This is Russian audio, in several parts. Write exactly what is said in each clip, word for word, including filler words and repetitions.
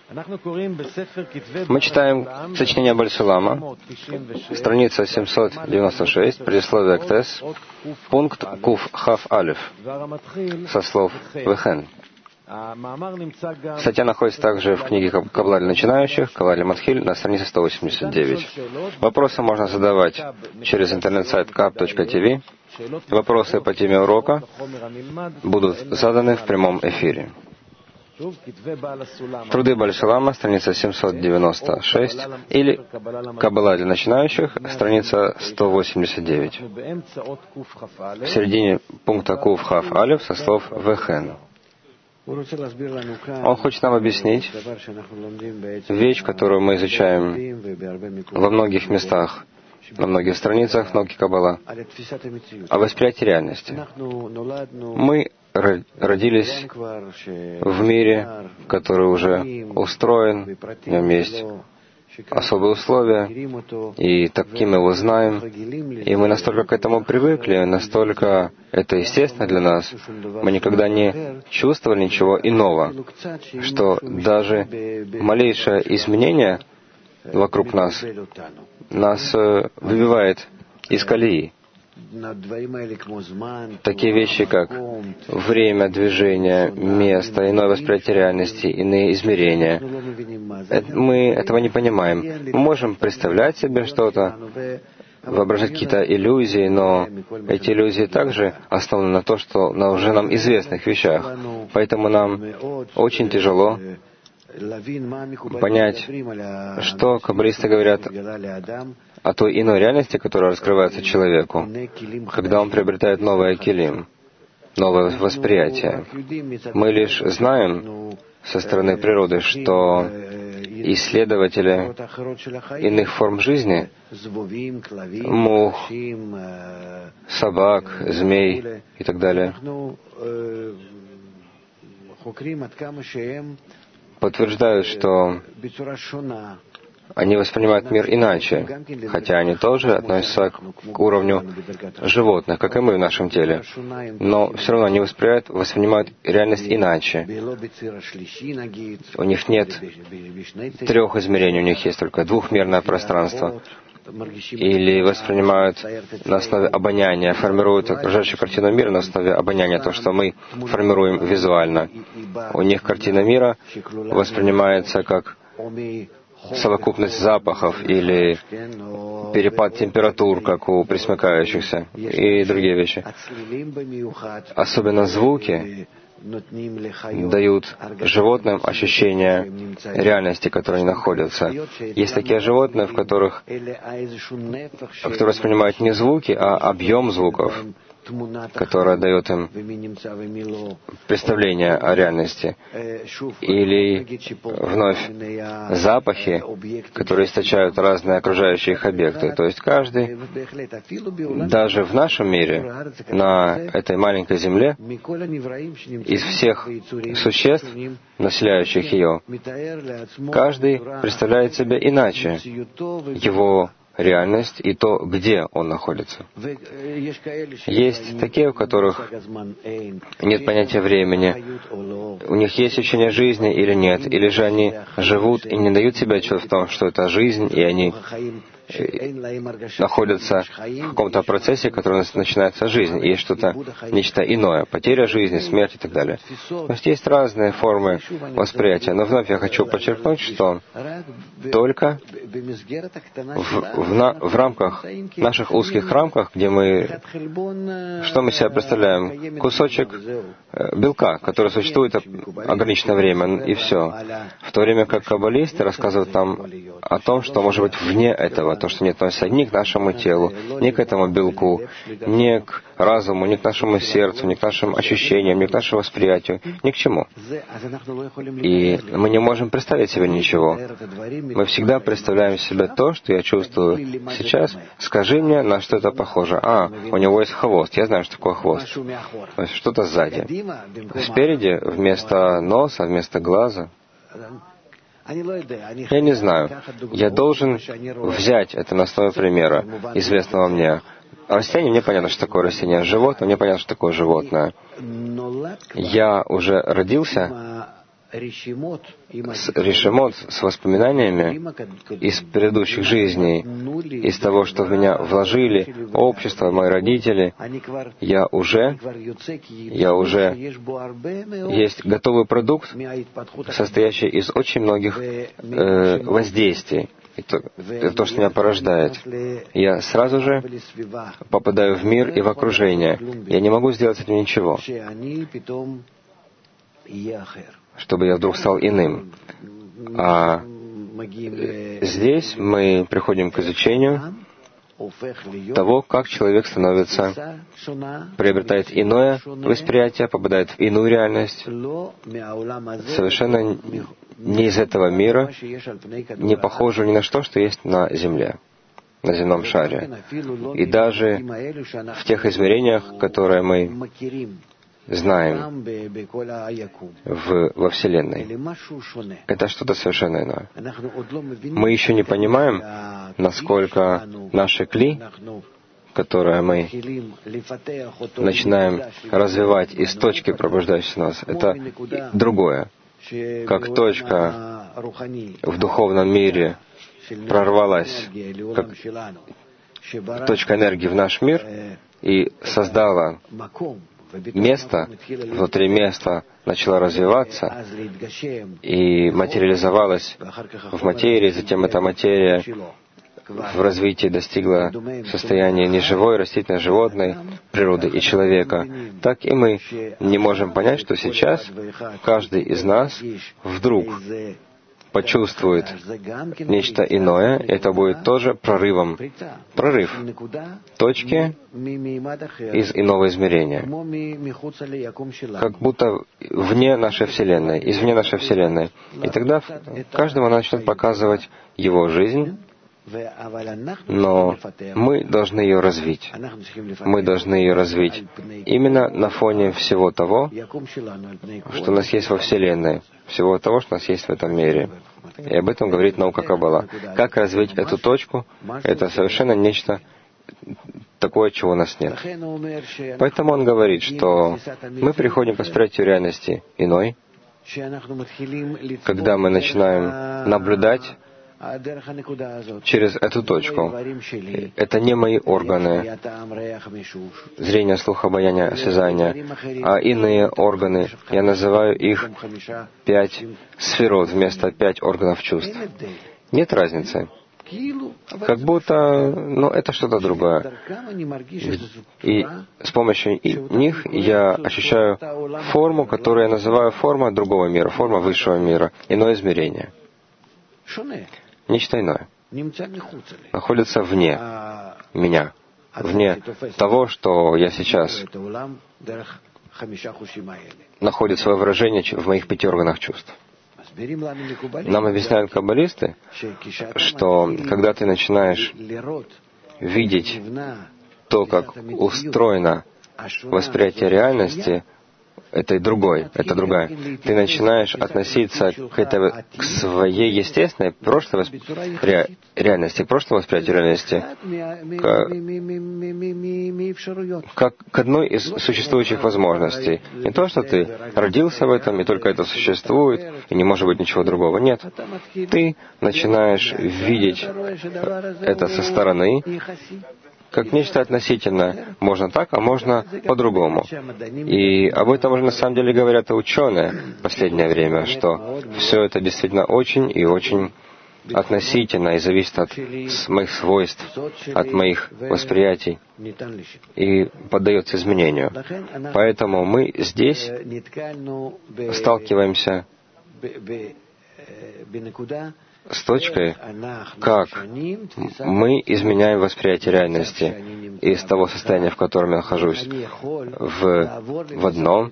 Мы читаем сочинение Баль-Сулама, страница семьсот девяносто шесть, предисловие к Тес, пункт Куф Хав Алиф, со слов Вехен. Статья находится также в книге Каббала для начинающих, Каббала для Матхиль, на странице сто восемьдесят девять. Вопросы можно задавать через интернет-сайт каб точка ти ви. Вопросы по теме урока будут заданы в прямом эфире. Труды Баль-Сулама, страница семьсот девяносто шесть, или Каббала для начинающих, страница сто восемьдесят девять. В середине пункта Куф Хав Алиф со слов Вехен. Он хочет нам объяснить вещь, которую мы изучаем во многих местах, на многих страницах, в многих Каббала, о восприятии реальности. Мы родились в мире, который уже устроен, в нем есть особые условия, и таким мы его знаем, и мы настолько к этому привыкли, настолько это естественно для нас, мы никогда не чувствовали ничего иного, что даже малейшее изменение вокруг нас нас выбивает из колеи. Такие вещи, как время, движение, место, иное восприятие реальности, иные измерения. Мы этого не понимаем. Мы можем представлять себе что-то, воображать какие-то иллюзии, но эти иллюзии также основаны на то, что на уже нам известных вещах. Поэтому нам очень тяжело понять, что каббалисты говорят о той иной реальности, которая раскрывается человеку, когда он приобретает новое келим, новое восприятие. Мы лишь знаем со стороны природы, что исследователи иных форм жизни, мух, собак, змей и так далее, подтверждают, что они воспринимают мир иначе, хотя они тоже относятся к уровню животных, как и мы в нашем теле. Но все равно они воспринимают, воспринимают реальность иначе. У них нет трех измерений, у них есть только двухмерное пространство. Или воспринимают на основе обоняния, формируют окружающую картину мира на основе обоняния, то, что мы формируем визуально. У них картина мира воспринимается как совокупность запахов или перепад температур, как у пресмыкающихся, и другие вещи. Особенно звуки дают животным ощущение реальности, в которой они находятся. Есть такие животные, в которых, которые воспринимают не звуки, а объем звуков, которое дает им представление о реальности. Или вновь запахи, которые источают разные окружающие их объекты. То есть каждый, даже в нашем мире, на этой маленькой земле, из всех существ, населяющих ее, каждый представляет себя иначе, его реальность и то, где он находится. Есть такие, у которых нет понятия времени, у них есть ощущение жизни или нет, или же они живут и не дают себе отчет в том, что это жизнь, и они находятся в каком-то процессе, который начинается жизнь, и есть что-то, нечто иное, потеря жизни, смерть и так далее. То есть есть разные формы восприятия, но вновь я хочу подчеркнуть, что только в, в, на, в рамках, наших узких рамках, где мы, что мы себе представляем? Кусочек белка, который существует ограниченное время, и все. В то время как каббалисты рассказывают нам о том, что может быть вне этого, то, что не относится ни к нашему телу, ни к этому белку, ни к разуму, ни к нашему сердцу, ни к нашим ощущениям, ни к нашему восприятию, ни к чему. И мы не можем представить себе ничего. Мы всегда представляем себе то, что я чувствую сейчас. Скажи мне, на что это похоже. А, у него есть хвост. Я знаю, что такое хвост. То есть что-то сзади. Спереди, вместо носа, вместо глаза. Я не знаю. Я должен взять это на основе примера, известного мне. Растение, мне понятно, что такое растение. Животное, мне понятно, что такое животное. Я уже родился с решемот, с воспоминаниями из предыдущих жизней, из того, что в меня вложили общество, мои родители, я уже, я уже есть готовый продукт, состоящий из очень многих э, воздействий. Это, это то, что меня порождает. Я сразу же попадаю в мир и в окружение. Я не могу сделать с этим ничего, чтобы я вдруг стал иным. А здесь мы приходим к изучению того, как человек становится, приобретает иное восприятие, попадает в иную реальность, совершенно не из этого мира, не похожего ни на что, что есть на Земле, на земном шаре. И даже в тех измерениях, которые мы знаем в, во Вселенной. Это что-то совершенно иное. Мы еще не понимаем, насколько наши кли, которые мы начинаем развивать из точки, пробуждающейся нас, это другое. Как точка в духовном мире прорвалась, как точка энергии в наш мир и создала место, внутри места начала развиваться и материализовалась в материи, затем эта материя в развитии достигла состояния неживой, растительной, животной природы и человека, так и мы не можем понять, что сейчас каждый из нас вдруг почувствует нечто иное, это будет тоже прорывом. Прорыв точки из иного измерения. Как будто вне нашей Вселенной, извне нашей Вселенной. И тогда каждому начнет показывать его жизнь, но мы должны ее развить. Мы должны ее развить именно на фоне всего того, что у нас есть во Вселенной, всего того, что у нас есть в этом мире. И об этом говорит наука Каббала. Как развить эту точку, это совершенно нечто такое, чего у нас нет. Поэтому он говорит, что мы приходим к восприятию реальности иной, когда мы начинаем наблюдать через эту точку. Это не мои органы, зрение, слух, обоняние, осязание, а иные органы. Я называю их пять сферот вместо пять органов чувств. Нет разницы. Как будто, ну, это что-то другое. И с помощью них я ощущаю форму, которую я называю форма другого мира, форма высшего мира, иное измерение. Нечто иное находится вне меня, вне того, что я сейчас находит свое выражение в моих пяти органах чувств. Нам объясняют каббалисты, что когда ты начинаешь видеть то, как устроено восприятие реальности, этой другой, это другая. Ты начинаешь относиться к, этой, к своей естественной прошлой восп... ре... реальности, к прошлому восприятию реальности, к... как к одной из существующих возможностей. Не то, что ты родился в этом, и только это существует, и не может быть ничего другого. Нет. Ты начинаешь видеть это со стороны, как нечто относительное. Можно так, а можно по-другому. И об этом уже на самом деле говорят и ученые в последнее время, что все это действительно очень и очень относительно и зависит от моих свойств, от моих восприятий и поддается изменению. Поэтому мы здесь сталкиваемся с точкой, как мы изменяем восприятие реальности из того состояния, в котором я нахожусь, в, в одном,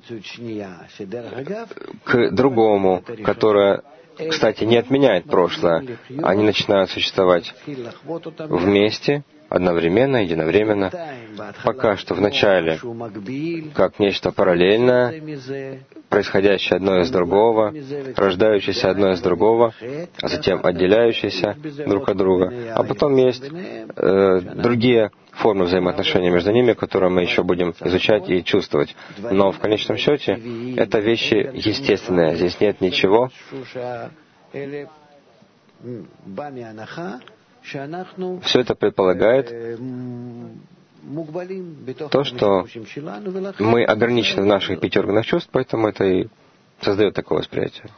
к другому, которое, кстати, не отменяет прошлое. Они начинают существовать вместе, одновременно, единовременно. Пока что вначале как нечто параллельное, происходящее одно из другого, рождающееся одно из другого, а затем отделяющееся друг от друга. А потом есть э, другие формы взаимоотношений между ними, которые мы еще будем изучать и чувствовать. Но в конечном счете это вещи естественные. Здесь нет ничего, все это предполагает то, что мы ограничены в наших пяти органах чувств, поэтому это и создает такое восприятие.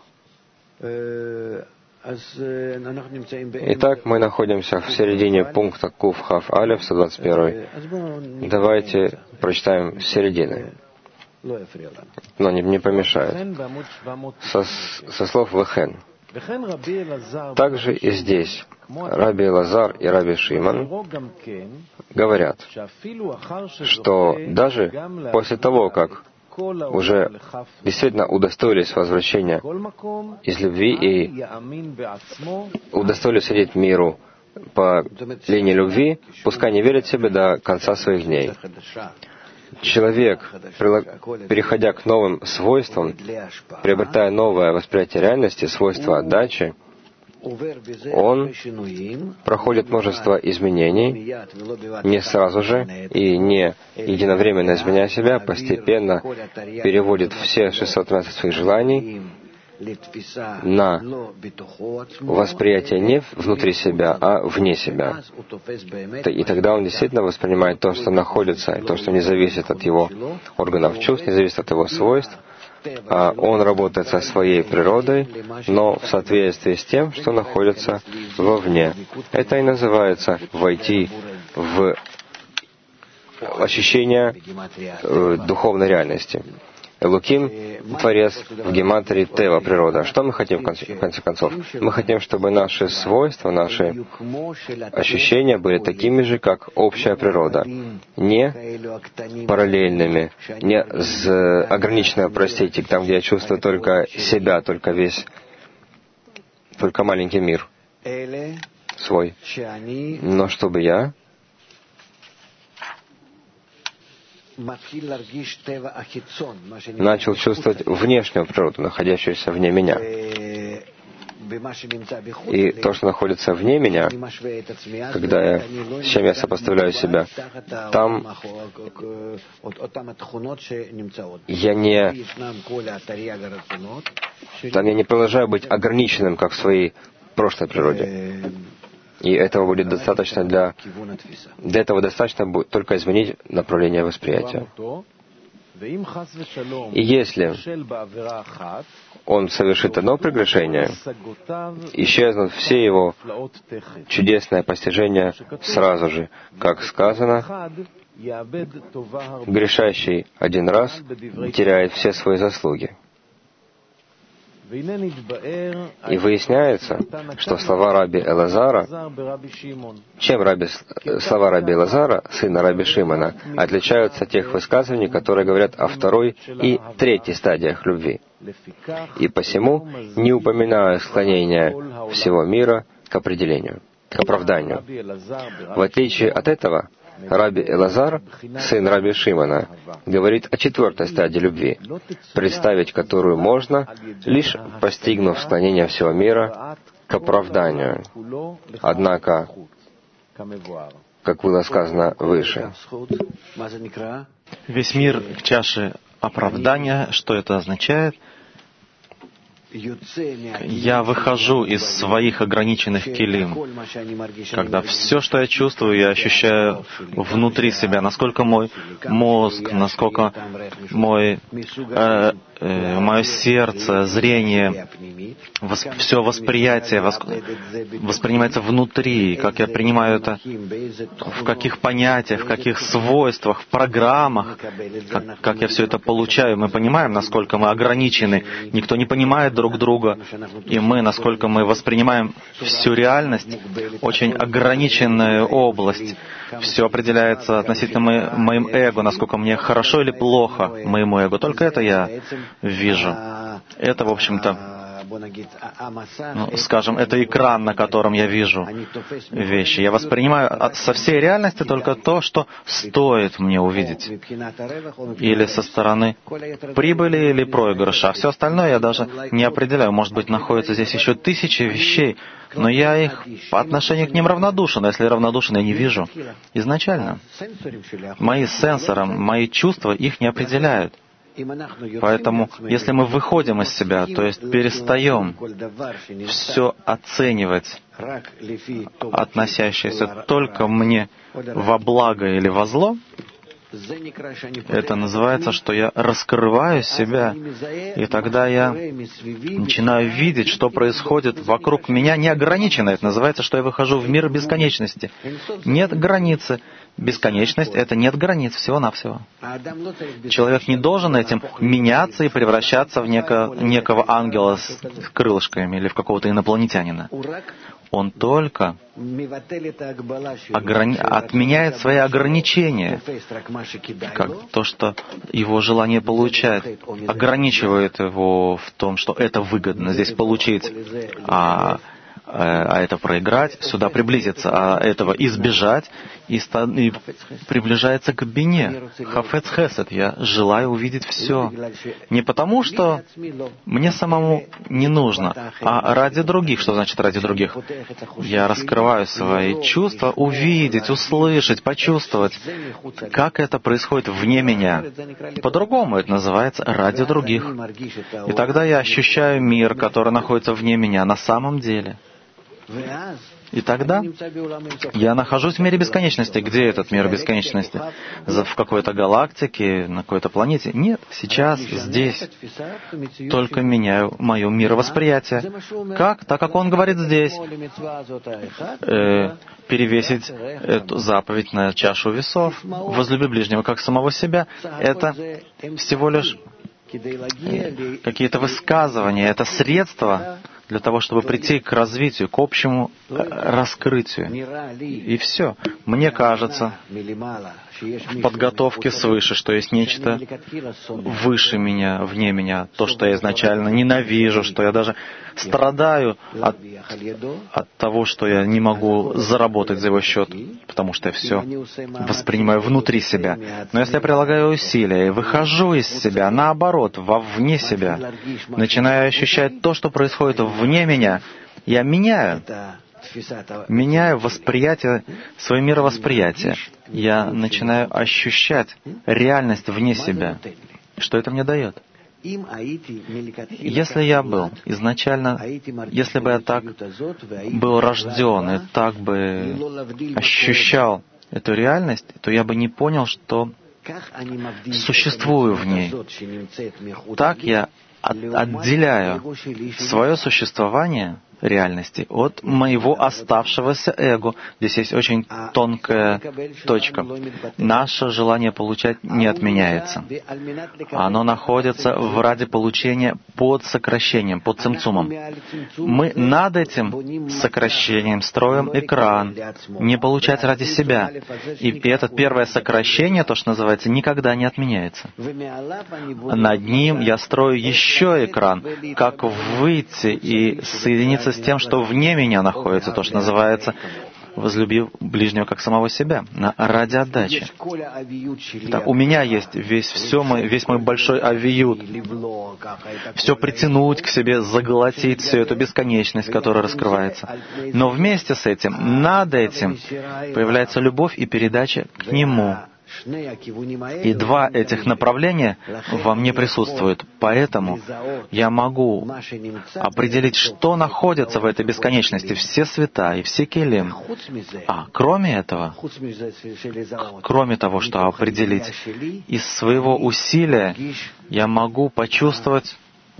Итак, мы находимся в середине пункта Кув Хав Алеф, сто двадцать один. Давайте прочитаем с середины. Но не, не помешает. Со, со слов Вехен. Также и здесь Раби Элазар и Раби Шимон говорят, что даже после того, как уже действительно удостоились возвращения из любви и удостоились видеть миру по линии любви, пускай не верят себе до конца своих дней. Человек, переходя к новым свойствам, приобретая новое восприятие реальности, свойства отдачи, он проходит множество изменений, не сразу же и не единовременно изменяя себя, постепенно переводит все шестьсот тринадцать своих желаний на восприятие не внутри себя, а вне себя. И тогда он действительно воспринимает то, что находится, и то, что не зависит от его органов чувств, не зависит от его свойств, а он работает со своей природой, но в соответствии с тем, что находится вовне. Это и называется войти в ощущение э, духовной реальности. Элуким — Творец, в гематрии Тева — природа. Что мы хотим в конце, в конце концов? Мы хотим, чтобы наши свойства, наши ощущения были такими же, как общая природа. Не параллельными, не с, ограниченными, простите, там, где я чувствую только себя, только весь, только маленький мир свой. Но чтобы я начал чувствовать внешнюю природу, находящуюся вне меня. И то, что находится вне меня, когда я, с чем я сопоставляю себя, там я не, там я не продолжаю быть ограниченным, как в своей прошлой природе. И этого будет достаточно для... Для этого достаточно будет только изменить направление восприятия. И если он совершит одно прегрешение, исчезнут все его чудесные постижения сразу же. Как сказано, грешащий один раз теряет все свои заслуги. И выясняется, что слова Раби Элазара, чем раби, слова Раби Элазара, сына Раби Шимона, отличаются от тех высказываний, которые говорят о второй и третьей стадиях любви. И посему не упоминаю склонения всего мира к определению, к оправданию. В отличие от этого, Раби Элазар, сын Раби Шимона, говорит о четвертой стадии любви, представить которую можно, лишь постигнув склонение всего мира к оправданию. Однако, как было сказано выше, весь мир к чаше оправдания, что это означает? Я выхожу из своих ограниченных килим, когда все, что я чувствую, я ощущаю внутри себя, насколько мой мозг, насколько мой, э, э, мое сердце, зрение, вос, все восприятие вос, воспринимается внутри, как я принимаю это, в каких понятиях, в каких свойствах, в программах, как, как я все это получаю. Мы понимаем, насколько мы ограничены. Никто не понимает друг друга, и мы, насколько мы воспринимаем всю реальность, очень ограниченная область. Все определяется относительно мо- моим эго, насколько мне хорошо или плохо моему эго. Только это я вижу. Это, в общем-то, ну, скажем, это экран, на котором я вижу вещи. Я воспринимаю со всей реальности только то, что стоит мне увидеть. Или со стороны прибыли или проигрыша. А все остальное я даже не определяю. Может быть, находится здесь еще тысячи вещей, но я их по отношению к ним равнодушен. А если равнодушен, я не вижу. Изначально. Мои сенсоры, мои чувства их не определяют. Поэтому, если мы выходим из себя, то есть перестаем все оценивать, относящееся только мне во благо или во зло, это называется, что я раскрываю себя, и тогда я начинаю видеть, что происходит вокруг меня неограниченно. Это называется, что я выхожу в мир бесконечности. Нет границы. Бесконечность — это нет границ, всего-навсего. Человек не должен этим меняться и превращаться в неко, некого ангела с крылышками или в какого-то инопланетянина. Он только ограни... отменяет свои ограничения, как то, что его желание получает, ограничивает его в том, что это выгодно здесь получить, а, а это проиграть, сюда приблизиться, а этого избежать, и, ста... и приближается к бине. Хафец хесед, я желаю увидеть все. Не потому, что мне самому не нужно, а ради других. Что значит ради других? Я раскрываю свои чувства, увидеть, услышать, почувствовать, как это происходит вне меня. По-другому это называется ради других. И тогда я ощущаю мир, который находится вне меня на самом деле. И тогда я нахожусь в мире бесконечности. Где этот мир бесконечности? В какой-то галактике, на какой-то планете? Нет, сейчас, здесь. Только меняю мое мировосприятие. Как? Так как он говорит здесь. Э, перевесить эту заповедь на чашу весов. Возлюби ближнего как самого себя. Это всего лишь какие-то высказывания. Это средства для того, чтобы прийти к развитию, к общему раскрытию. И все. Мне кажется, в подготовке свыше, что есть нечто выше меня, вне меня, то, что я изначально ненавижу, что я даже страдаю от, от того, что я не могу заработать за его счет, потому что я все воспринимаю внутри себя. Но если я прилагаю усилия и выхожу из себя, наоборот, вовне себя, начинаю ощущать то, что происходит вне меня, я меняю. Меняю восприятие, свое мировосприятие. Я начинаю ощущать реальность вне себя. Что это мне дает? Если я был изначально, если бы я так был рожден и так бы ощущал эту реальность, то я бы не понял, что существую в ней. Так я отделяю свое существование реальности от моего оставшегося эго. Здесь есть очень тонкая точка. Наше желание получать не отменяется. Оно находится в ради получения под сокращением, под цимцумом. Мы над этим сокращением строим экран, не получать ради себя. И это первое сокращение, то, что называется, никогда не отменяется. Над ним я строю еще экран, как выйти и соединиться с тем, что вне меня находится, то, что называется «возлюби ближнего как самого себя», ради отдачи. Так, у меня есть весь, все мой, весь мой большой авиют, все притянуть к себе, заглотить всю эту бесконечность, которая раскрывается. Но вместе с этим, над этим, появляется любовь и передача к Нему. И два этих направления во мне присутствуют. Поэтому я могу определить, что находится в этой бесконечности, все света и все келим. А кроме этого, кроме того, что определить, из своего усилия я могу почувствовать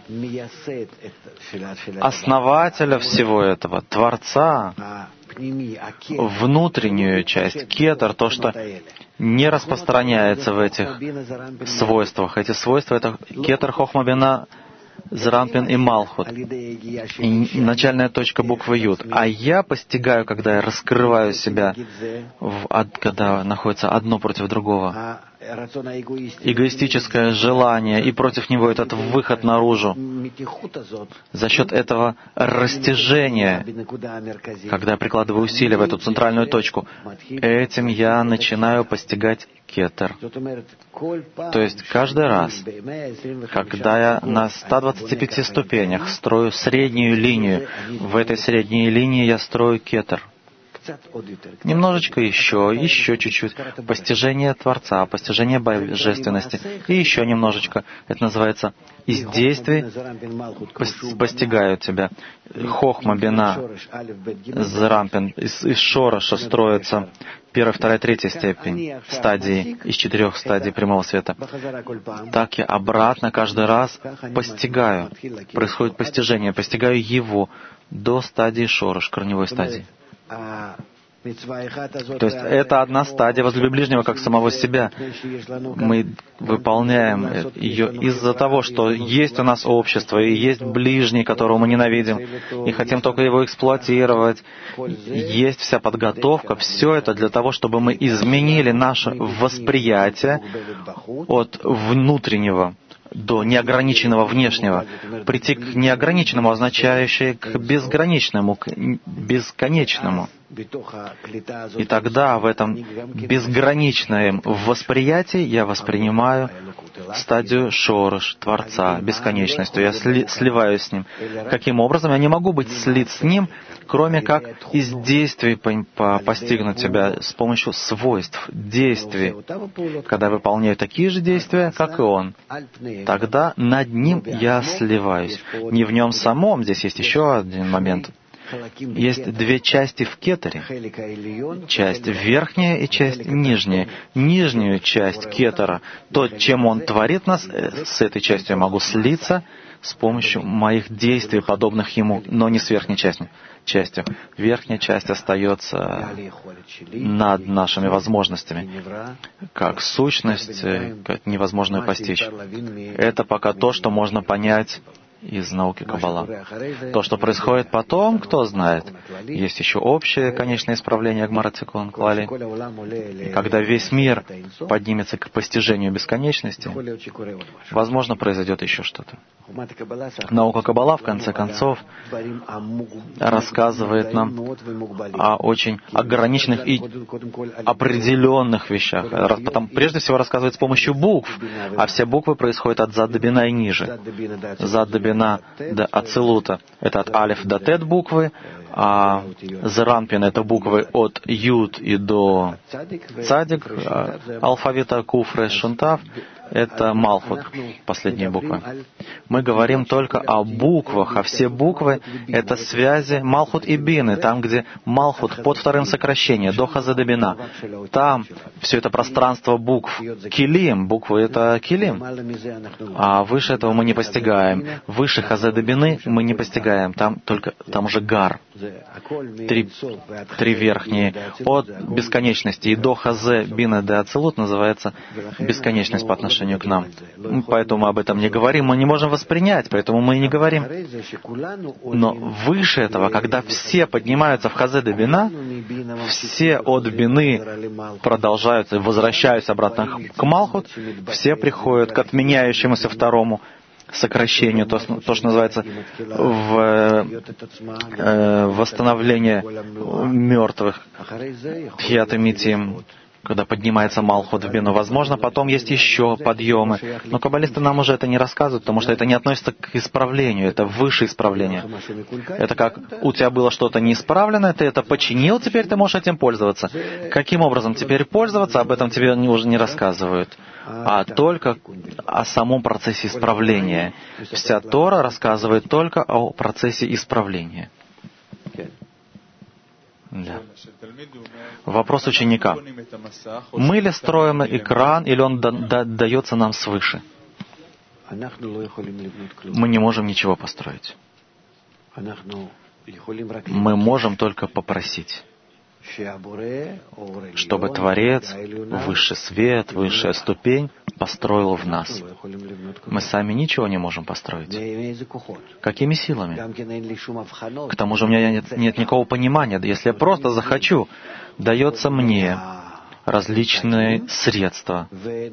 основателя всего этого, Творца, внутреннюю часть, кетер, то, что не распространяется в этих свойствах. Эти свойства — это кетер хохма бина Зеранпин и Малхут. И начальная точка буквы Юд. А я постигаю, когда я раскрываю себя, в, когда находится одно против другого. Эгоистическое желание, и против него этот выход наружу. За счет этого растяжения, когда я прикладываю усилия в эту центральную точку, этим я начинаю постигать кетер. То есть каждый раз, когда я на ста двадцати пяти ступенях строю среднюю линию, в этой средней линии я строю кетер. Немножечко еще, еще чуть-чуть. Постижение Творца, постижение божественности. И еще немножечко. Это называется из действий постигают тебя. Хохма, бина, зеранпин. Из, из шороша строится первая, вторая, третья степень стадии, из четырех стадий прямого света. Так я обратно каждый раз постигаю. Происходит постижение. Постигаю его до стадии шорош, корневой стадии. То есть это одна стадия возлюби ближнего, как самого себя. Мы выполняем ее из-за того, что есть у нас общество, и есть ближний, которого мы ненавидим, и хотим только его эксплуатировать. Есть вся подготовка, все это для того, чтобы мы изменили наше восприятие от внутреннего до неограниченного внешнего, прийти к неограниченному, означающее к безграничному, к бесконечному. И тогда в этом безграничном восприятии я воспринимаю стадию шорош, Творца, бесконечностью. Я сли, сливаюсь с Ним. Каким образом? Я не могу быть слит с Ним, кроме как из действий по, по, постигнуть себя с помощью свойств, действий. Когда я выполняю такие же действия, как и Он, тогда над Ним я сливаюсь. Не в Нем самом, здесь есть еще один момент. Есть две части в кетере. Часть верхняя и часть нижняя. Нижнюю часть кетера, то, чем он творит нас, с этой частью я могу слиться с помощью моих действий, подобных ему, но не с верхней частью. частью. Верхняя часть остается над нашими возможностями, как сущность, как невозможно постичь. Это пока то, что можно понять из науки Каббала. То, что происходит потом, кто знает. Есть еще общее, конечно, исправление Гмара-Тикун Клали. И когда весь мир поднимется к постижению бесконечности, возможно, произойдет еще что-то. Наука Каббала, в конце концов, рассказывает нам о очень ограниченных и определенных вещах. Потом, прежде всего, рассказывает с помощью букв, а все буквы происходят от зад до бина и ниже. Зад до бина до ацилута — это от алиф до тет буквы, а зеранпин — это буквы от юд и до цадик, алфавита куфре шунтав — это малхут, последние буквы. Мы говорим только о буквах, а все буквы — это связи малхут и бины, там, где малхут под вторым сокращением, до хазедебина. Там все это пространство букв. Килим, буквы — это килим. А выше этого мы не постигаем. Выше хазедебины мы не постигаем. Там только, там уже гар. Три, три верхние. От бесконечности и до хазе бина де ацилут называется бесконечность по отношению к нам. Поэтому мы об этом не говорим, мы не можем воспринять, поэтому мы и не говорим. Но выше этого, когда все поднимаются в хазе де бина, все от бины продолжаются, возвращаются обратно к малхут, все приходят к отменяющемуся второму сокращению, то, то что называется в, э, восстановление мертвых, тхиятамитим, когда поднимается малхут в бину. Возможно, потом есть еще подъемы. Но каббалисты нам уже это не рассказывают, потому что это не относится к исправлению, это выше исправление. Это как у тебя было что-то неисправленное, ты это починил, теперь ты можешь этим пользоваться. Каким образом теперь пользоваться, об этом тебе уже не рассказывают, а только о самом процессе исправления. Вся Тора рассказывает только о процессе исправления. Да. Вопрос ученика. Мы ли строим экран, или он да, да, дается нам свыше? Мы не можем ничего построить. Мы можем только попросить, чтобы Творец, высший свет, высшая ступень построил в нас. Мы сами ничего не можем построить. Какими силами? К тому же у меня нет, нет никакого понимания. Если я просто захочу, дается мне различные средства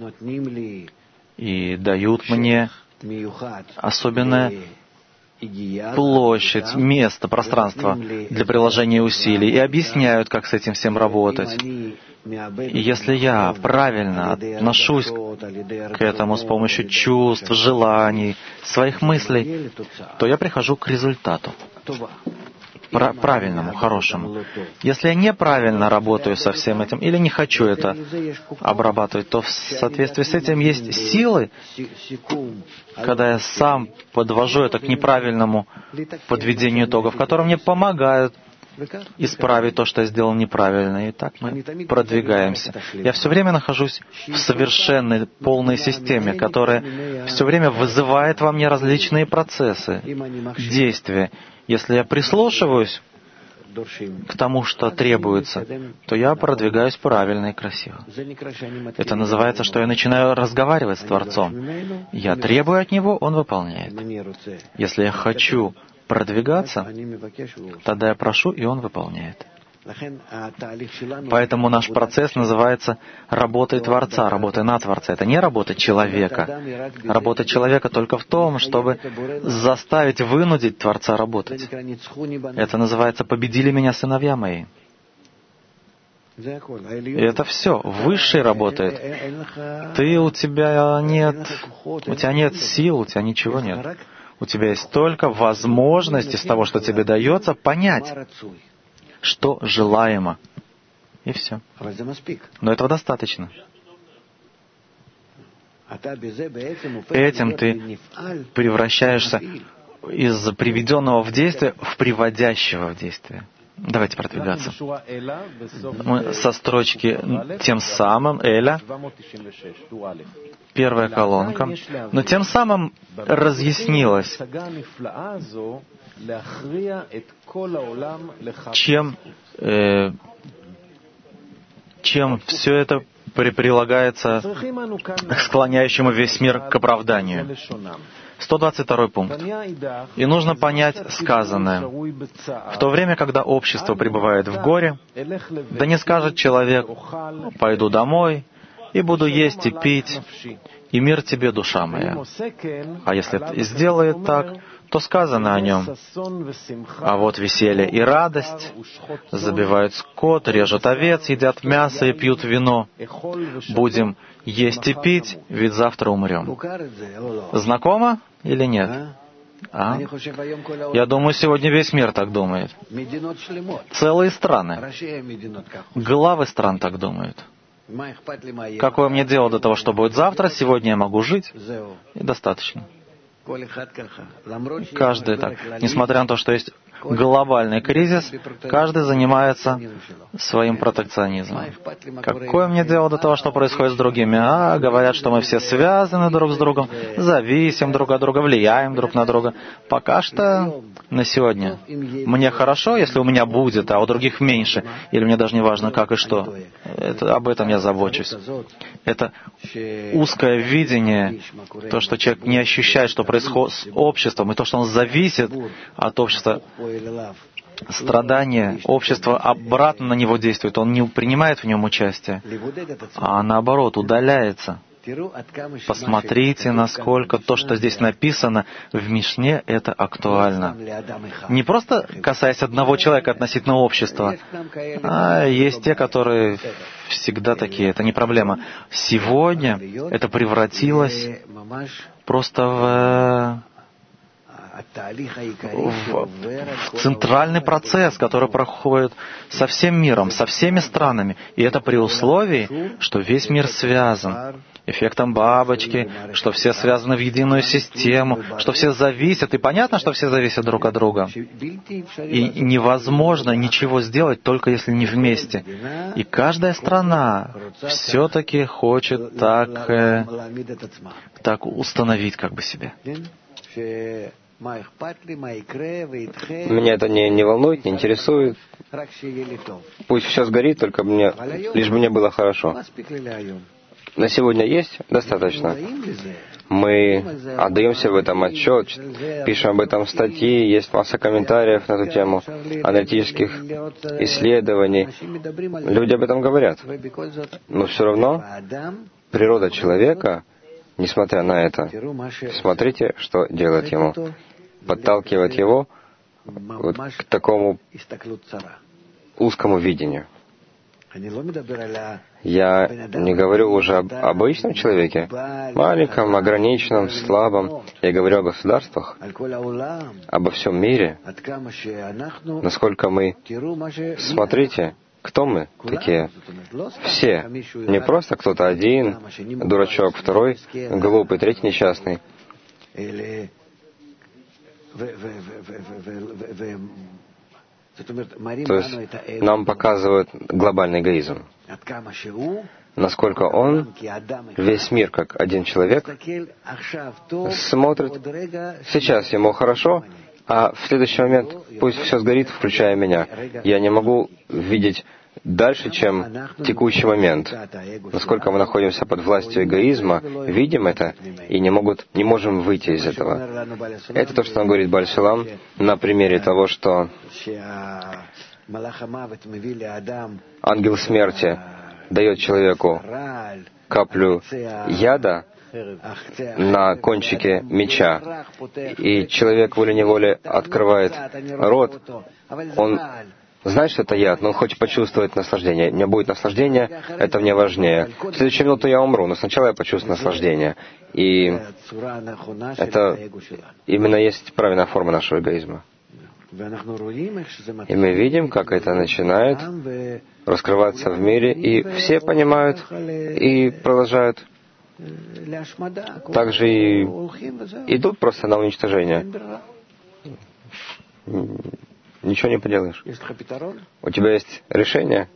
и дают мне особенное площадь, место, пространство для приложения усилий и объясняют, как с этим всем работать. И если я правильно отношусь к этому с помощью чувств, желаний, своих мыслей, то я прихожу к результату. Правильному, хорошему. Если я неправильно работаю со всем этим или не хочу это обрабатывать, то в соответствии с этим есть силы, когда я сам подвожу это к неправильному подведению итогов, которые мне помогают исправить то, что я сделал неправильно. И так мы продвигаемся. Я все время нахожусь в совершенной, полной системе, которая все время вызывает во мне различные процессы, действия. Если я прислушиваюсь к тому, что требуется, то я продвигаюсь правильно и красиво. Это называется, что я начинаю разговаривать с Творцом. Я требую от Него, Он выполняет. Если я хочу продвигаться, тогда я прошу, и Он выполняет. Поэтому наш процесс называется «работой Творца», «работой на Творца». Это не работа человека. Работа человека только в том, чтобы заставить, вынудить Творца работать. Это называется «победили меня сыновья мои». И это все. Высший работает. Ты, у тебя нет, у тебя нет сил, у тебя ничего нет. У тебя есть только возможность из того, что тебе дается, понять, что желаемо. И все. Но этого достаточно. Этим ты превращаешься из приведенного в действие в приводящего в действие. Давайте продвигаться. Мы со строчки «тем самым» Эля, первая колонка, но тем самым разъяснилось, чем, э, чем все это при, прилагается к склоняющему весь мир к оправданию. сто двадцать второй пункт. И нужно понять сказанное. В то время, когда общество пребывает в горе, да не скажет человек: «Пойду домой и буду есть и пить, и мир тебе, душа моя». А если сделает так, то сказано о нем: «А вот веселье и радость, забивают скот, режут овец, едят мясо и пьют вино. Будем есть и пить, ведь завтра умрем». Знакомо или нет? А? Я думаю, сегодня весь мир так думает. Целые страны. Главы стран так думают. Какое мне дело до того, что будет завтра? Сегодня я могу жить, и достаточно. Каждый так. Несмотря на то, что есть глобальный кризис, каждый занимается своим протекционизмом. Какое мне дело до того, что происходит с другими? А, говорят, что мы все связаны друг с другом, зависим друг от друга, влияем друг на друга. Пока что на сегодня мне хорошо, если у меня будет, а у других меньше, или мне даже не важно как и что. Это, об этом я забочусь. Это узкое видение, то, что человек не ощущает, что происходит с обществом, и то, что он зависит от общества. Страдание общества обратно на него действует. Он не принимает в нем участие, а наоборот удаляется. Посмотрите, насколько то, что здесь написано в Мишне, это актуально. Не просто касаясь одного человека относительно общества, а есть те, которые всегда такие, это не проблема. Сегодня это превратилось просто в... В, в центральный процесс, который проходит со всем миром, со всеми странами. И это при условии, что весь мир связан эффектом бабочки, что все связаны в единую систему, что все зависят. И понятно, что все зависят друг от друга. И невозможно ничего сделать, только если не вместе. И каждая страна все-таки хочет так, э, так установить как бы себя. Меня это не, не волнует, не интересует. Пусть все сгорит, только мне, лишь бы мне было хорошо. На сегодня есть достаточно. Мы отдаемся в этом отчет, пишем об этом статьи, есть масса комментариев на эту тему, аналитических исследований. Люди об этом говорят. Но все равно природа человека, несмотря на это, смотрите, что делает ему. Подталкивает его вот к такому узкому видению. Я не говорю уже об обычном человеке, маленьком, ограниченном, слабом. Я говорю о государствах, обо всем мире. Насколько мы... Смотрите, кто мы такие? Все. Не просто кто-то один, дурачок, второй, глупый, третий несчастный. То есть нам показывают глобальный эгоизм. Насколько он, весь мир, как один человек, смотрит, сейчас ему хорошо, а в следующий момент пусть все сгорит, включая меня. Я не могу видеть дальше, чем текущий момент. Насколько мы находимся под властью эгоизма, видим это и не, могут, не можем выйти из этого. Это то, что нам говорит Бааль Сулам на примере того, что ангел смерти дает человеку каплю яда на кончике меча, и человек волей-неволей открывает рот, он знает, что это яд, но он хочет почувствовать наслаждение. У меня будет наслаждение, это мне важнее. В следующую минуту я умру, но сначала я почувствую наслаждение. И это именно есть правильная форма нашего эгоизма. И мы видим, как это начинает раскрываться в мире, и все понимают и продолжают. Также и идут просто на уничтожение. Ничего не поделаешь. У тебя есть решение?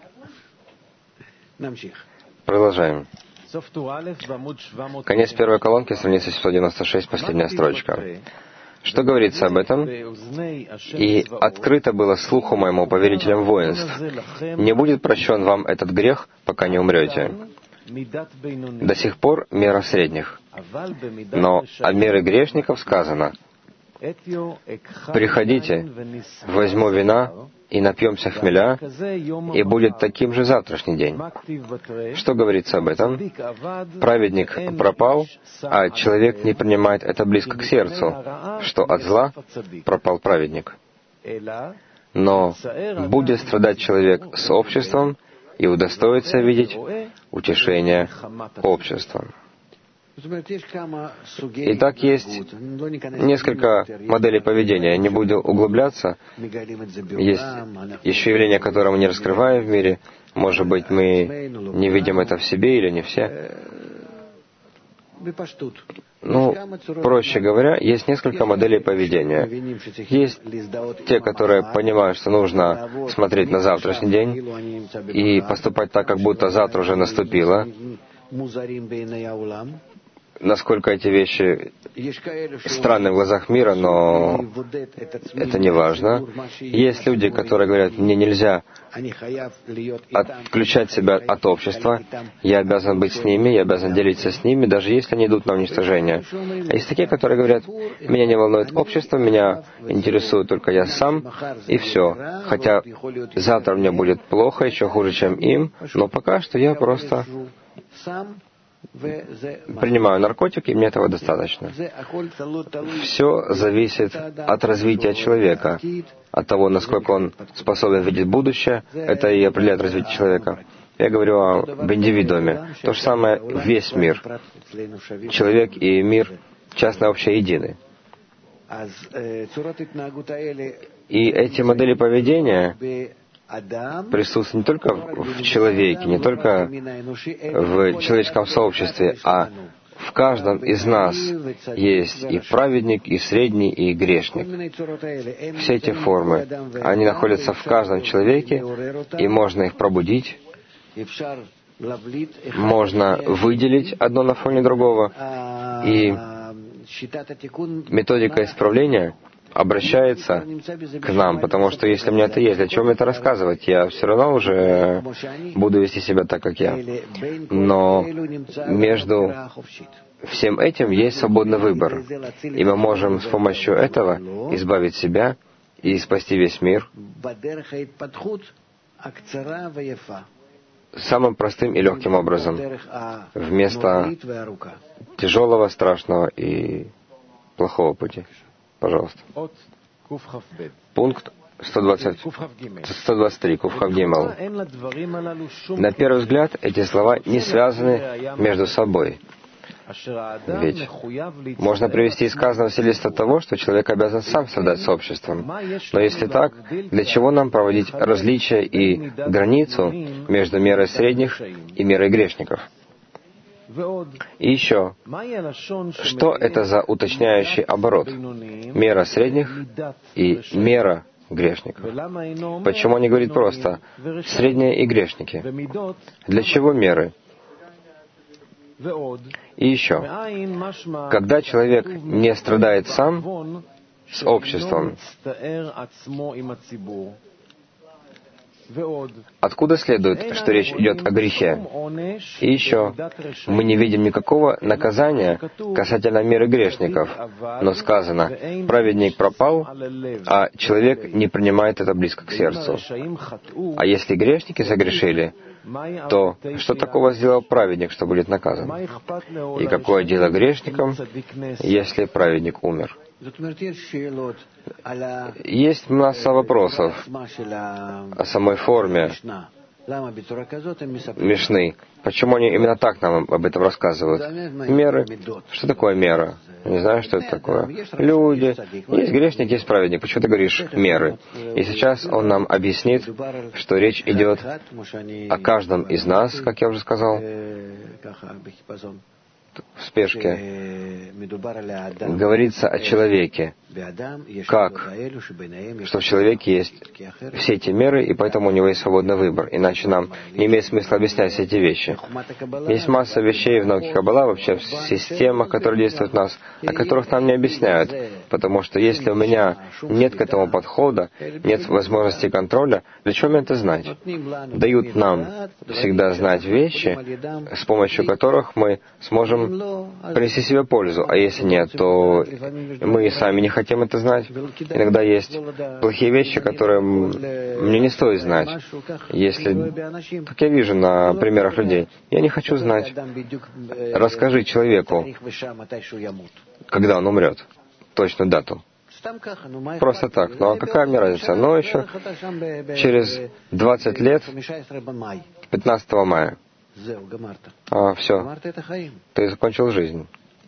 Продолжаем. Конец первой колонки, страница семьсот девяносто шесть, последняя строчка. Что говорится об этом? «И открыто было слуху моему повелителям воинств. Не будет прощен вам этот грех, пока не умрете. До сих пор мера средних. Но о мере грешников сказано: приходите, возьму вина и напьемся хмеля, и будет таким же завтрашний день». Что говорится об этом? Праведник пропал, а человек не принимает это близко к сердцу, что от зла пропал праведник. Но будет страдать человек с обществом и удостоится видеть утешение обществом. Итак, есть несколько моделей поведения. Я не буду углубляться. Есть еще явления, которые мы не раскрываем в мире. Может быть, мы не видим это в себе или не все. Ну, проще говоря, есть несколько моделей поведения. Есть те, которые понимают, что нужно смотреть на завтрашний день и поступать так, как будто завтра уже наступило. Насколько эти вещи странны в глазах мира, но это не важно. Есть люди, которые говорят: мне нельзя отключать себя от общества, я обязан быть с ними, я обязан делиться с ними, даже если они идут на уничтожение. А есть такие, которые говорят: меня не волнует общество, меня интересует только я сам, и все. Хотя завтра мне будет плохо, еще хуже, чем им, но пока что я просто принимаю наркотик, и мне этого достаточно. Все зависит от развития человека, от того, насколько он способен видеть будущее. Это и определяет развитие человека. Я говорю об индивидууме. То же самое весь мир. Человек и мир частно вообще едины. И эти модели поведения присутствует не только в человеке, не только в человеческом сообществе, а в каждом из нас есть и праведник, и средний, и грешник. Все эти формы, они находятся в каждом человеке, и можно их пробудить, можно выделить одно на фоне другого. И методика исправления, обращается к нам, потому что если мне это есть, для чего мне это рассказывать? Я все равно уже буду вести себя так, как я. Но между всем этим есть свободный выбор, и мы можем с помощью этого избавить себя и спасти весь мир самым простым и легким образом, вместо тяжелого, страшного и плохого пути. Пожалуйста. Пункт сто двадцать, сто двадцать три, Куфхав Гимел. На первый взгляд, эти слова не связаны между собой. Ведь можно привести из сказанного свидетельство того, что человек обязан сам страдать с обществом. Но если так, для чего нам проводить различия и границу между мерой средних и мерой грешников? И еще, что это за уточняющий оборот? Мера средних и мера грешников. Почему он не говорит просто «средние и грешники»? Для чего меры? И еще, когда человек не страдает сам с обществом, откуда следует, что речь идет о грехе? И еще, мы не видим никакого наказания касательно меры грешников, но сказано, праведник пропал, а человек не принимает это близко к сердцу. А если грешники согрешили, то что такого сделал праведник, что будет наказан? И какое дело грешникам, если праведник умер? Есть масса вопросов о самой форме Мишны. Почему они именно так нам об этом рассказывают? Меры. Что такое мера? Я не знаю, что это такое. Люди. Есть грешник, есть праведник. Почему ты говоришь меры? И сейчас он нам объяснит, что речь идет о каждом из нас, как я уже сказал, в спешке. Говорится о человеке. Как? Что в человеке есть все эти меры, и поэтому у него есть свободный выбор. Иначе нам не имеет смысла объяснять все эти вещи. Есть масса вещей в науке Каббала, вообще в системах, которые действуют в нас, о которых нам не объясняют. Потому что если у меня нет к этому подхода, нет возможности контроля, для чего мне это знать? Дают нам всегда знать вещи, с помощью которых мы сможем принести себе пользу. А если нет, то мы сами не хотим это знать. Иногда есть плохие вещи, которые мне не стоит знать. Если, как я вижу на примерах людей, я не хочу знать. Расскажи человеку, когда он умрет, точную дату. Просто так. Ну а какая мне разница? Ну еще через двадцать лет, пятнадцатого мая. А, все. Ты закончил жизнь.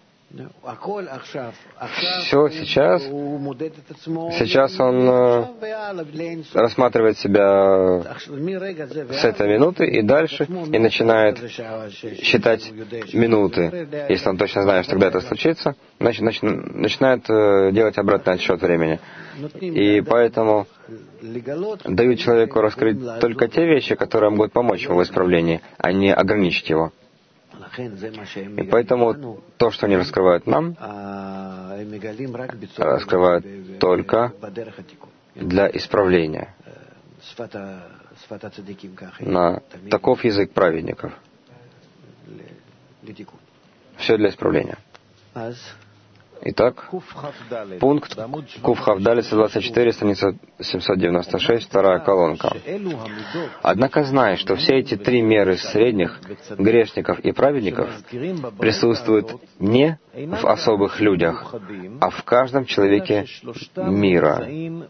Все сейчас, сейчас он э, рассматривает себя с этой минуты и дальше, и начинает считать минуты. Если он точно знает, что когда это случится, значит, нач, начинает э, делать обратный отсчет времени. И поэтому дают человеку раскрыть только те вещи, которые могут помочь ему в исправлении, а не ограничить его. И поэтому то, что они раскрывают нам, раскрывают только для исправления. На таков язык праведников. Все для исправления. Итак, пункт Куфхав Далет сто двадцать четыре, страница семьсот девяносто шесть, вторая колонка. Однако знай, что все эти три меры средних, грешников и праведников присутствуют не в особых людях, а в каждом человеке мира,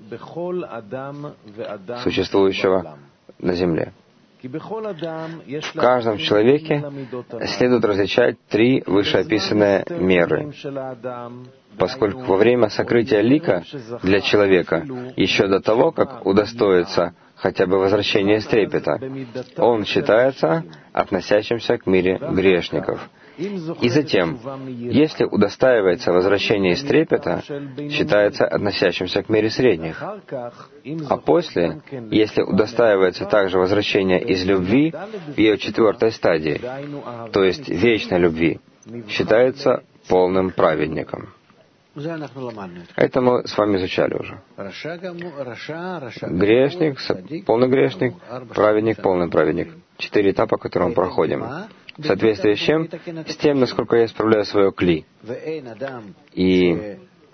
существующего на земле. В каждом человеке следует различать три вышеописанные меры, поскольку во время сокрытия лика для человека, еще до того, как удостоится хотя бы возвращения из трепета, он считается относящимся к мире грешников. И затем, если удостаивается возвращения из трепета, считается относящимся к мире средних. А после, если удостаивается также возвращения из любви в ее четвертой стадии, то есть вечной любви, считается полным праведником. Это мы с вами изучали уже. Грешник, полный грешник, праведник, полный праведник. Четыре этапа, которые мы проходим. В соответствии с чем? С тем, насколько я исправляю свое кли. И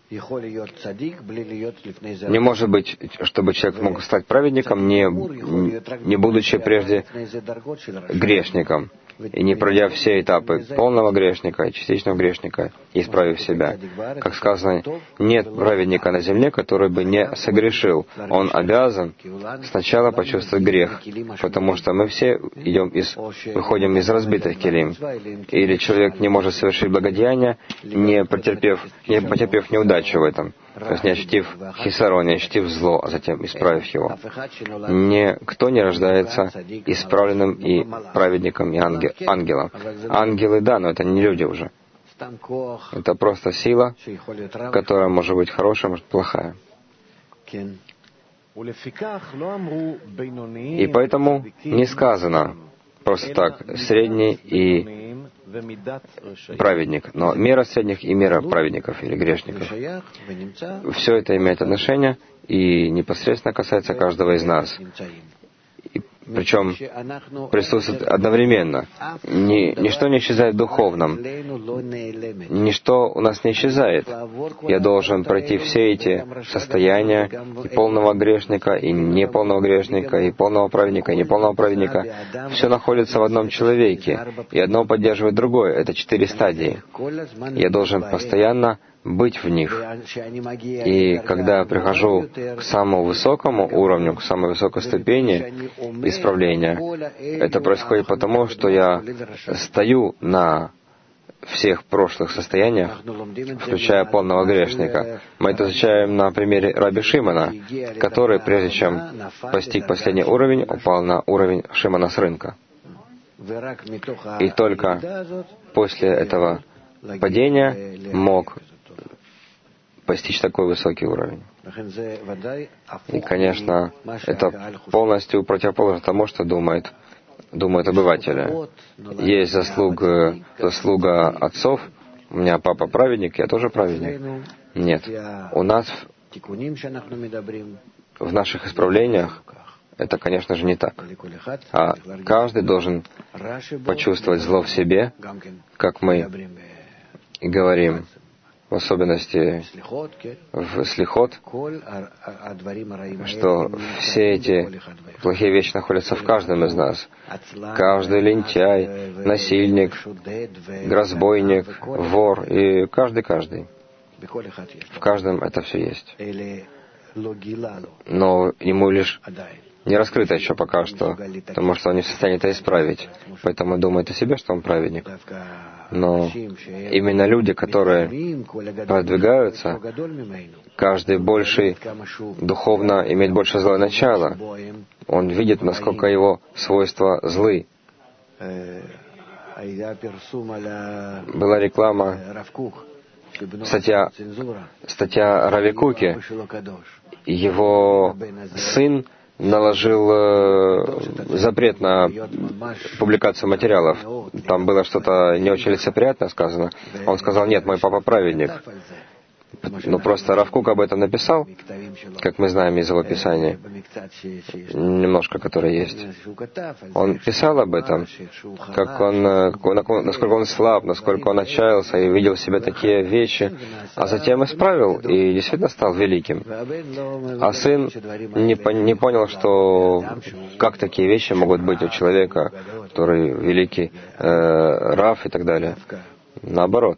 не может быть, чтобы человек мог стать праведником, не, не будучи прежде грешником, и не пройдя все этапы полного грешника и частичного грешника, и исправив себя. Как сказано, нет праведника на земле, который бы не согрешил. Он обязан сначала почувствовать грех, потому что мы все идем из, выходим из разбитых келим. Или человек не может совершить благодеяние, не потерпев, не потерпев неудачу в этом. То есть не ощутив хисарон, не ощутив зло, а затем исправив его. Никто не рождается исправленным и праведником, и ангел, ангелом. Ангелы, да, но это не люди уже. Это просто сила, которая может быть хорошая, может плохая. И поэтому не сказано просто так, средний и праведник, но мера средних и мера праведников или грешников. Все это имеет отношение и непосредственно касается каждого из нас. И, причем присутствует одновременно. Ни, ничто не исчезает в духовном. Ничто у нас не исчезает. Я должен пройти все эти состояния и полного грешника, и неполного грешника, и полного праведника, и неполного праведника. Все находится в одном человеке, и одно поддерживает другое. Это четыре стадии. Я должен постоянно быть в них. И когда я прихожу к самому высокому уровню, к самой высокой ступени исправления, это происходит потому, что я стою на всех прошлых состояниях, включая полного грешника. Мы это изучаем на примере Раби Шимона, который, прежде чем постиг последний уровень, упал на уровень Шимона с рынка. И только после этого падения мог постичь такой высокий уровень. И, конечно, это полностью противоположно тому, что думает, думают обыватели. Есть заслуга, заслуга отцов. У меня папа праведник, я тоже праведник. Нет. У нас в наших исправлениях это, конечно же, не так. А каждый должен почувствовать зло в себе, как мы и говорим, в особенности в слихот, что все эти плохие вещи находятся в каждом из нас. Каждый лентяй, насильник, разбойник, вор, и каждый-каждый. В каждом это все есть. Но ему лишь не раскрыто еще пока что, потому что он не в состоянии это исправить. Поэтому думает о себе, что он праведник. Но именно люди, которые продвигаются, каждый больше духовно имеет больше злое начало. Он видит, насколько его свойства злы. Была реклама, статья, статья Рави Куки. Его сын наложил э, запрет на публикацию материалов. Там было что-то не очень лицеприятное сказано. Он сказал, нет, мой папа праведник. Ну, просто Рав Кук об этом написал, как мы знаем из его писания, немножко, которое есть. Он писал об этом, как он, насколько он слаб, насколько он отчаялся и видел в себе такие вещи, а затем исправил и действительно стал великим. А сын не, не понял, что как такие вещи могут быть у человека, который великий э, Рав и так далее. Наоборот.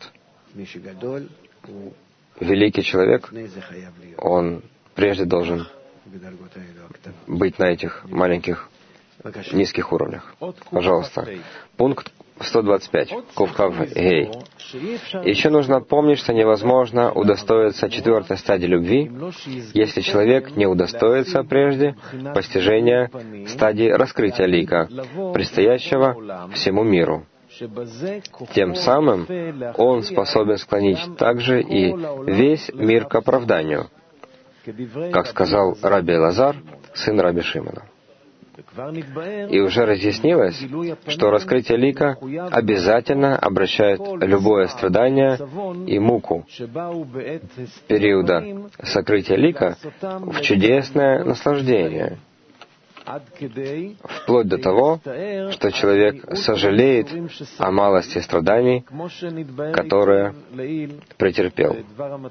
Великий человек, он прежде должен быть на этих маленьких, низких уровнях. Пожалуйста. Пункт сто двадцать пять. Кувхав Гей. Еще нужно помнить, что невозможно удостоиться четвертой стадии любви, если человек не удостоится прежде постижения стадии раскрытия лика, предстоящего всему миру. Тем самым он способен склонить также и весь мир к оправданию, как сказал Раби Элазар, сын Раби Шимона. И уже разъяснилось, что раскрытие лика обязательно обращает любое страдание и муку периода сокрытия лика в чудесное наслаждение, вплоть до того, что человек сожалеет о малости страданий, которые претерпел.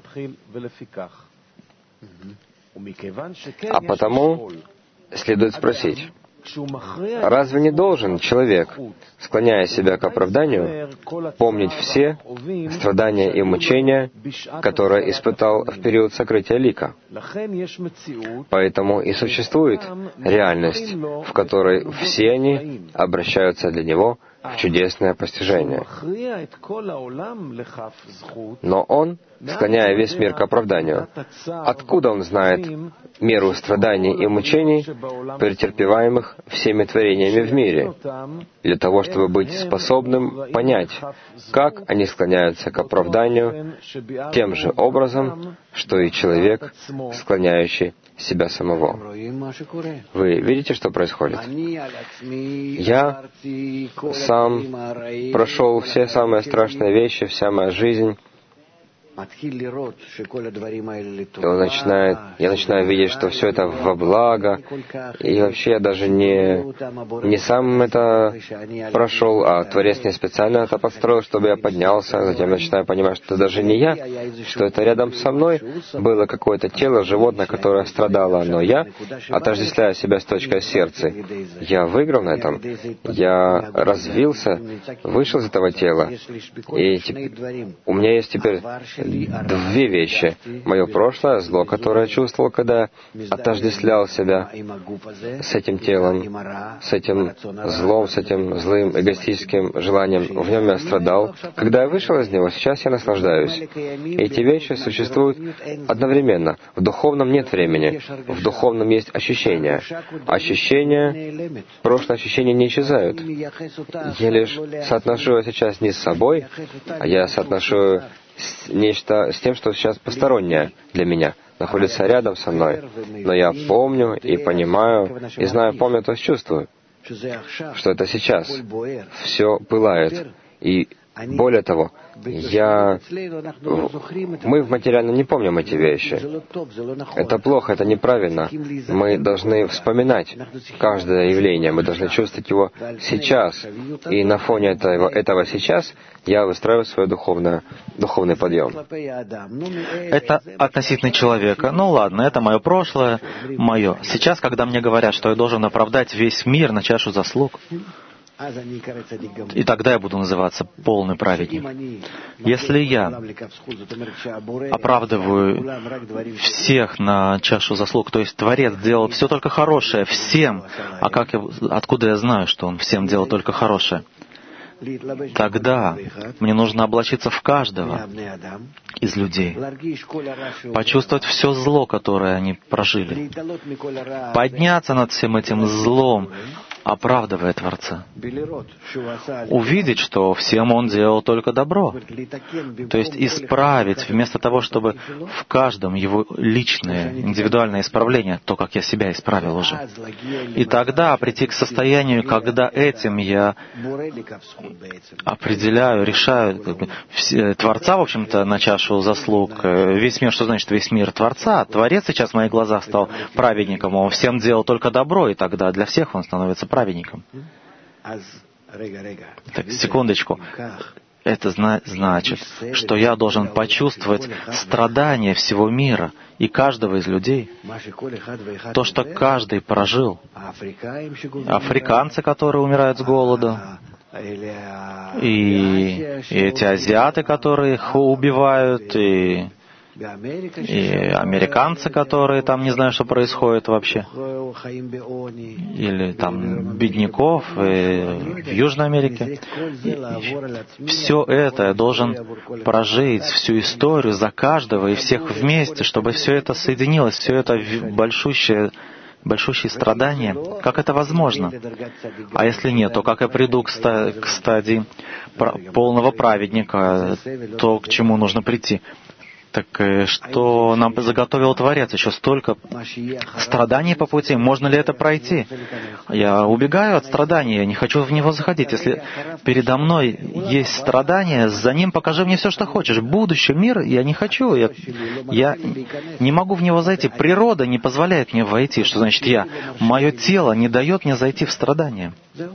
А потому следует спросить, разве не должен человек, склоняя себя к оправданию, помнить все страдания и мучения, которые испытал в период сокрытия лика? Поэтому и существует реальность, в которой все они обращаются для него в чудесное постижение. Но он, склоняя весь мир к оправданию, откуда он знает меру страданий и мучений, претерпеваемых всеми творениями в мире, для того, чтобы быть способным понять, как они склоняются к оправданию тем же образом, что и человек, склоняющий себя самого. Вы видите, что происходит? Я сам прошел все самые страшные вещи, вся моя жизнь. И он начинает, я начинаю видеть, что все это во благо, и вообще я даже не, не сам это прошел, а Творец не специально это подстроил, чтобы я поднялся. Затем я начинаю понимать, что это даже не я, что это рядом со мной было какое-то тело, животное, которое страдало, но я, отождествляя себя с точкой сердца, я выиграл на этом, я развился, вышел из этого тела, и теп- у меня есть теперь две вещи. Мое прошлое, зло, которое я чувствовал, когда отождествлял себя с этим телом, с этим злом, с этим злым эгоистическим желанием. В нем я страдал. Когда я вышел из него, сейчас я наслаждаюсь. Эти вещи существуют одновременно. В духовном нет времени. В духовном есть ощущения. Ощущения, прошлые ощущения не исчезают. Я лишь соотношу это сейчас не с собой, а я соотношу нечто с тем, что сейчас постороннее для меня, находится рядом со мной. Но я помню и понимаю, и знаю, помню, то есть чувствую, что это сейчас. Все пылает. И более того, я... мы в материально не помним эти вещи. Это плохо, это неправильно. Мы должны вспоминать каждое явление, мы должны чувствовать его сейчас. И на фоне этого, этого сейчас я выстраиваю свой духовный, духовный подъем. Это относительно человека. Ну ладно, это мое прошлое, мое. Сейчас, когда мне говорят, что я должен оправдать весь мир на чашу заслуг, и тогда я буду называться полный праведник. Если я оправдываю всех на чашу заслуг, то есть Творец делал все только хорошее всем, а как я, откуда я знаю, что Он всем делал только хорошее? Тогда мне нужно облачиться в каждого из людей, почувствовать все зло, которое они прожили, подняться над всем этим злом, оправдывая Творца, увидеть, что всем Он делал только добро, то есть исправить, вместо того, чтобы в каждом его личное, индивидуальное исправление, то, как я себя исправил уже. И тогда прийти к состоянию, когда этим я определяю, решаю как бы, Творца, в общем-то, на чашу заслуг. Весь мир, что значит весь мир Творца? Творец сейчас в моих глазах стал праведником, он всем делал только добро, и тогда для всех он становится праведником. Так, секундочку. Это зна- значит, что я должен почувствовать страдания всего мира и каждого из людей. То, что каждый прожил. Африканцы, которые умирают с голоду, и, и эти азиаты, которые их убивают, и, и американцы, которые там не знают, что происходит вообще, или там бедняков и в Южной Америке. Все это я должен прожить, всю историю за каждого и всех вместе, чтобы все это соединилось, все это большущее большущие страдания. Как это возможно? А если нет, то как я приду к, ста- к стадии полного праведника, то к чему нужно прийти? Так что нам заготовил Творец? Еще столько страданий по пути. Можно ли это пройти? Я убегаю от страданий, я не хочу в него заходить. Если передо мной есть страдания, за ним покажи мне все, что хочешь. Будущий мир я не хочу. Я, я не могу в него зайти. Природа не позволяет мне войти. Что значит я? Мое тело не дает мне зайти в страдания.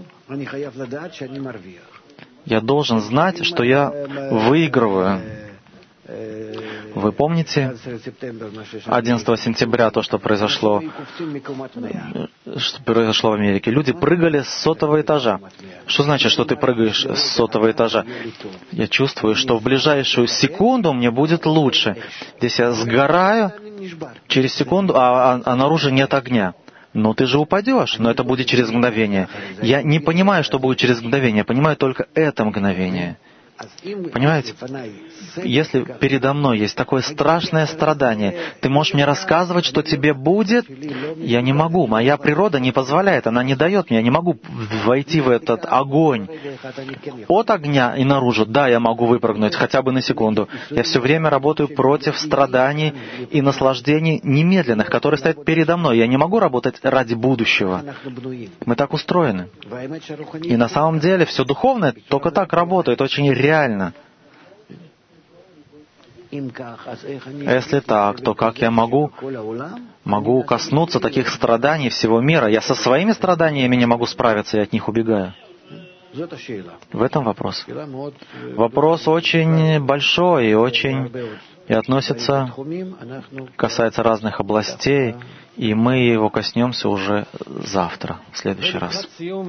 Я должен знать, что я выигрываю. Вы помните одиннадцатого сентября то, что произошло, что произошло в Америке? Люди прыгали с сотого этажа. Что значит, что ты прыгаешь с сотого этажа? Я чувствую, что в ближайшую секунду мне будет лучше. Здесь я сгораю через секунду, а, а, а наружу нет огня. Ну ты же упадешь, но это будет через мгновение. Я не понимаю, что будет через мгновение, я понимаю только это мгновение. Понимаете? Если передо мной есть такое страшное страдание, ты можешь мне рассказывать, что тебе будет? Я не могу. Моя природа не позволяет, она не дает мне. Я не могу войти в этот огонь. От огня и наружу, да, я могу выпрыгнуть хотя бы на секунду. Я все время работаю против страданий и наслаждений немедленных, которые стоят передо мной. Я не могу работать ради будущего. Мы так устроены. И на самом деле все духовное только так работает, очень реально. Если так, то как я могу, могу коснуться таких страданий всего мира? Я со своими страданиями не могу справиться, я от них убегаю. В этом вопрос. Вопрос очень большой и очень и относится, касается разных областей, и мы его коснемся уже завтра, в следующий раз.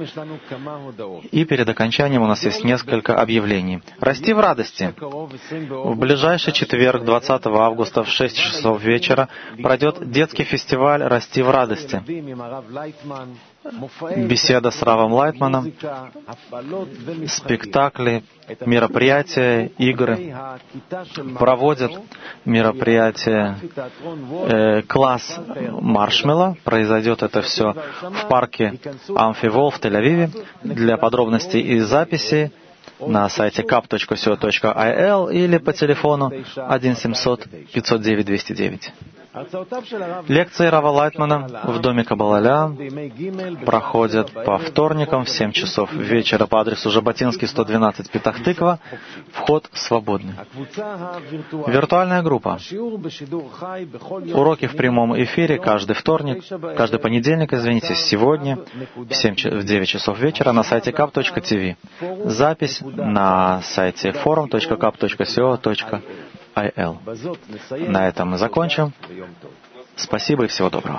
И перед окончанием у нас есть несколько объявлений. «Расти в радости». В ближайший четверг, двадцатого августа, в шесть часов вечера, пройдет детский фестиваль «Расти в радости». Беседа с Равом Лайтманом, спектакли, мероприятия, игры. Проводят мероприятие э, класс Маршмелло. Произойдет это все в парке Амфивол в Тель-Авиве. Для подробностей и записи на сайте кап точка си о точка ай эл или по телефону один семьсот пятьсот девять двести девять. Лекции Рава Лайтмана в доме Каббала проходят по вторникам в семь часов вечера по адресу Жаботинский, сто двенадцать, Петах-Тыква. Вход свободный. Виртуальная группа. Уроки в прямом эфире каждый вторник, каждый понедельник, извините, сегодня в, семь, в девять часов вечера на сайте кап точка ти ви. Запись на сайте форум точка кап точка си о точка ай эл. На этом мы закончим. Спасибо и всего доброго.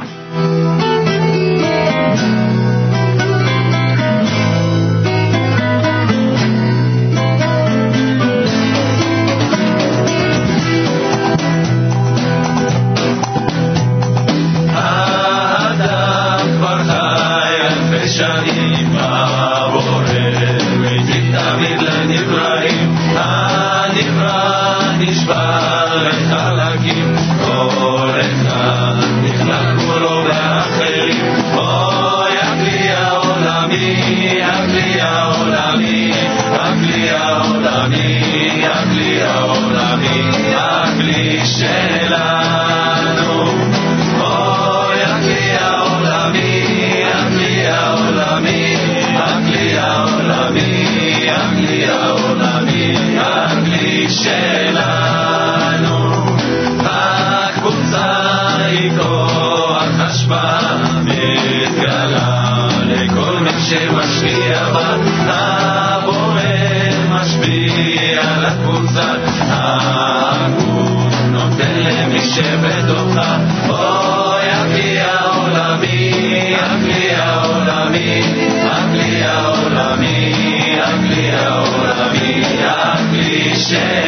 Share.